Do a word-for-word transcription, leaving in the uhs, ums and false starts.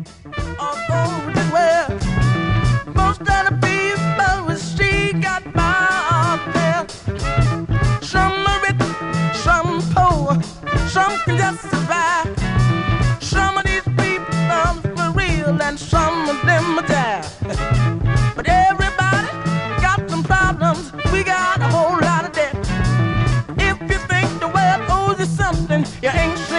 all over the world. Most of the people we see got by there. Some are rich, some poor, some can just survive. Some of these people for real and some of them are die. But everybody got some problems, we got a whole lot of debt. If you think the world owes you something, you ain't